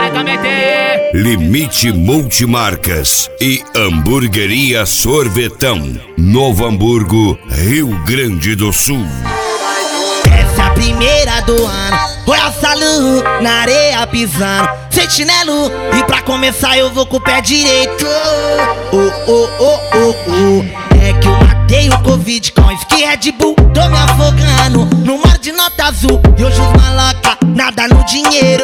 Pega, meter. Limite Multimarcas e Hamburgueria Sorvetão, Novo Hamburgo, Rio Grande do Sul. Essa é a primeira do ano, Royal Salão, na areia pisando, sem chinelo, e pra começar eu vou com o pé direito. É que eu matei o Covid com whisky Red Bull, tô me afogando no mar de nota azul, e hoje os maloca nada no dinheiro.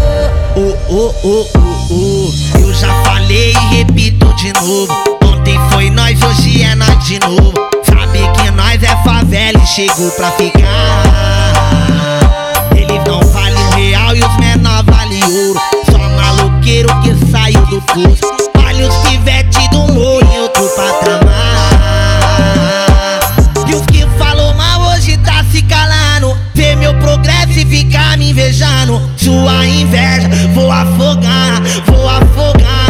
Eu já falei e repito de novo, ontem foi nós, hoje é nós de novo. Sabe que nós é favela e chegou pra ficar. Eles não valem R$1 e os menor valem ouro. Só maloqueiro que saiu do curso. Olha os pivete do morro em outro patamar. E os que falou mal hoje tá se calando. Vê meu progresso e fica me invejando. Sua inveja, vou afogar, vou afogar.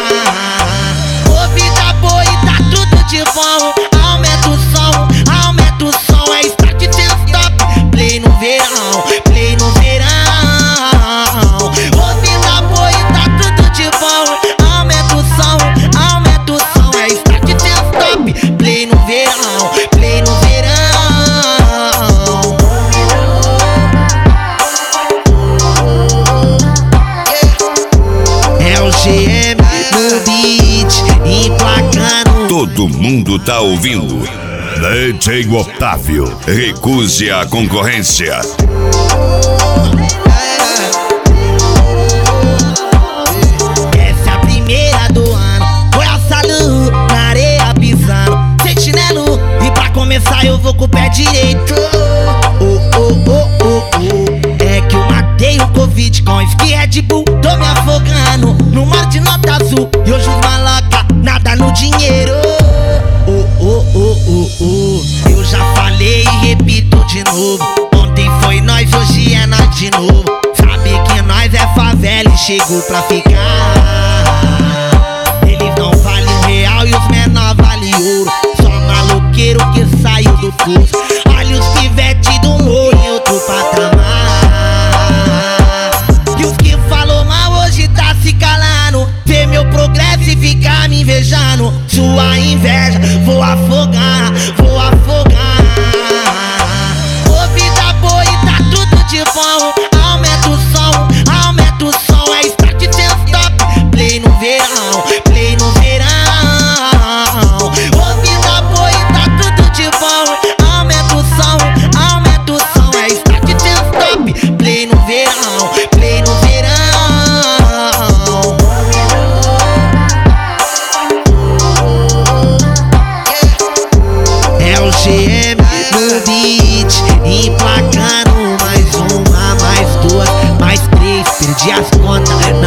Ô vida boa e tá tudo de bom. Aumenta o som, é start sem stop. Play no verão, play no verão. Ô vida boa e tá tudo de bom. Aumenta o som, é start sem stop. Play no verão, play no verão. É o GM no beat, emplacando. Todo mundo tá ouvindo. DJ Otávio, recuse a concorrência. Essa é a primeira do ano, Royal Salão, na areia pisando, sem chinelo, e pra começar eu vou com o pé direito. É que eu matei o Covid com whisky Red Bull, tô me afogando no mar de nota azul, e hoje os maloca nada no dinheiro. Eu já falei e repito de novo, ontem foi nós, hoje é nós de novo. Sabe que nós é favela e chegou pra ficar. Eles não valem R$1 e os menor valem ouro. Só maloqueiro que saiu do curso. Olha os pivete do morro em outro patamar. E os que falou mal hoje tá se calando. Vê meu progresso e fica me invejando. Sua inveja, vou afogar, vou afogar. Ô vida boa e tá tudo de bom. Aumenta o som, é start sem stop. Play no verão, play no verão. Ô vida boa e tá tudo de bom. Aumenta o som, é start sem stop. Play no verão, play no verão. É o GM no beat, emplacando mais uma, mais duas, mais três. Perdi as contas,